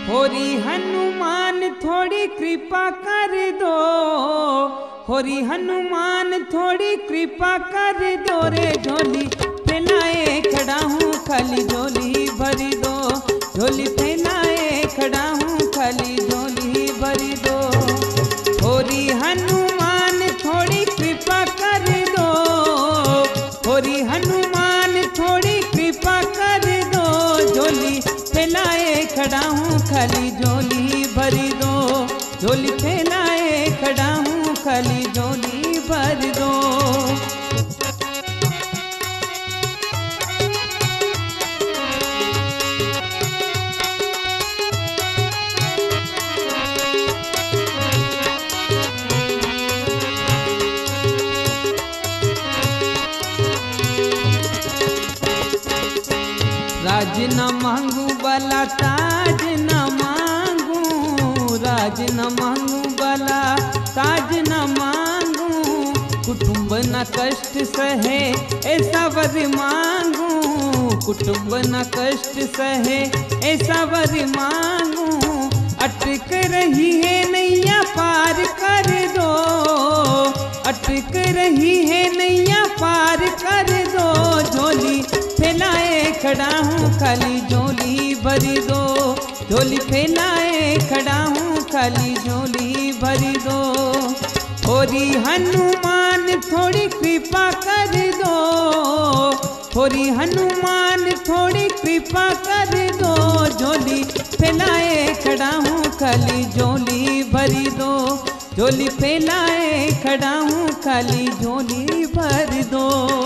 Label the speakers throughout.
Speaker 1: होरी हनुमान थोड़ी कृपा कर दो, होरी हनुमान थोड़ी कृपा कर दो रे। झोली फैलाए खड़ा हूँ खाली झोली भरी दो, झोली फैलाए खड़ा हूँ खाली झोली भरी दो। होरी हनुमान थोड़ी कृपा कर दो, होरी हनुमान थोड़ी कृपा कर दो। झोली फैलाए खड़ा हूँ खाली झोली भरी दो, झोली फैलाए खड़ा हूँ खाली झोली भर दो। राज न मांगू वाला ताज न मांगू, राज न मांगू वाला ताज न मांगू। कुटुंब न कष्ट सहे ऐसा वर मांगू, कुटुंब न कष्ट सहे ऐसा वर मांगू। अटक रही है नैया पार कर दो, अटक रही है नैया पार कर दो। झोली फैलाए खड़ा हूँ खाली झोली भरी दो, झोली फैलाए खड़ा हूँ खाली झोली भरी दो। होरी हनुमान थोड़ी कृपा कर दो, होरी हनुमान थोड़ी कृपा कर दो। झोली फैलाए खड़ा हूँ खाली झोली भरी दो, झोली फैलाए खड़ा हूँ खाली झोली भर दो।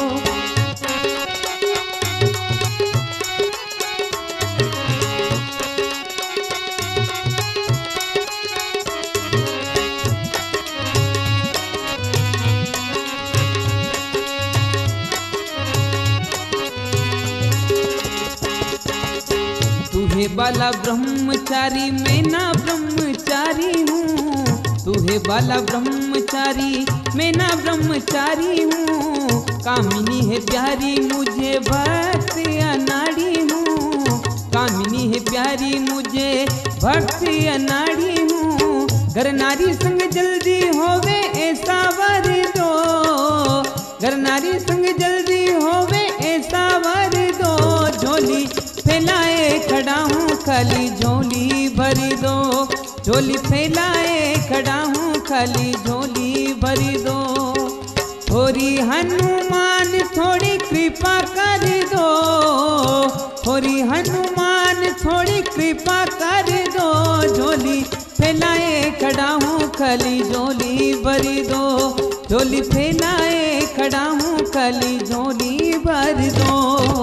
Speaker 1: तुहे बाला ब्रह्मचारी मैं ना ब्रह्मचारी हूँ, तुहे बाला ब्रह्मचारी मैं ना ब्रह्मचारी हूँ। कामिनी है प्यारी मुझे भक्त अनाड़ी हूँ, कामिनी है प्यारी मुझे भक्त अनाड़ी हूँ। घर नारी संग जल्दी होवे ऐसा वर दो, घर नारी संग जल्दी होवे ऐसा वर दो। झोली फैलाए खड़ा हूँ खाली झोली भरी दो, झोली फैलाए खड़ा हूँ खाली झोली भरी दो। होरी हनुमान थोड़ी कृपा कर दो, होरी हनुमान थोड़ी कृपा कर दो। झोली फैलाए खड़ा हूँ खाली झोली भरी दो, झोली फैलाए खड़ा हूँ खाली झोली भर दो।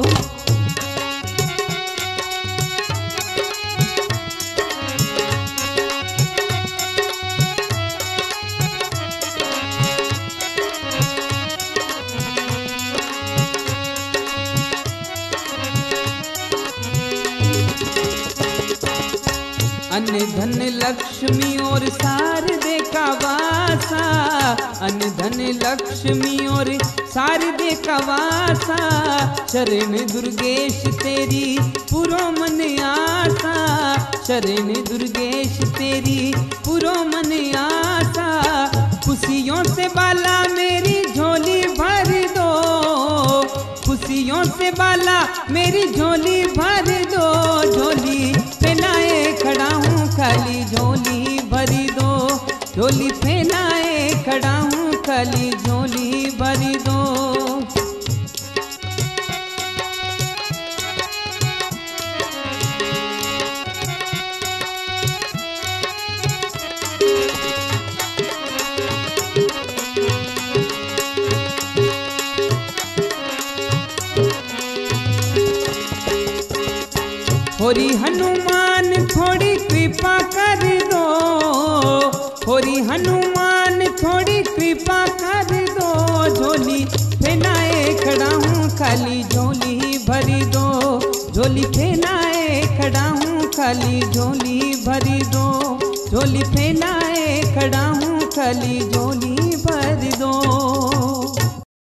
Speaker 1: अन्न धन लक्ष्मी और शारदे का वासा, अन्न धन लक्ष्मी और शारदे का वासा। शरण दुर्गेश तेरी पुरो मन आशा, शरण दुर्गेश तेरी पुरो मन आशा। खुशियों से बाला मेरी झोली भर दो, खुशियों से बाला मेरी झोली भर दो। झोली फैलाए खड़ा हूँ खाली झोली भरी दो, झोली फैलाए खड़ा हूँ खाली झोली भरी दो। होरी हनुमान थोड़ी कृपा कर दो, होरी हनुमान थोड़ी कृपा कर दो। झोली फैलाए खड़ा हूँ खाली झोली भरी दो, झोली फैलाए खड़ा हूँ खाली झोली भरी दो, झोली फैलाए खड़ा हूँ खाली झोली भर दो।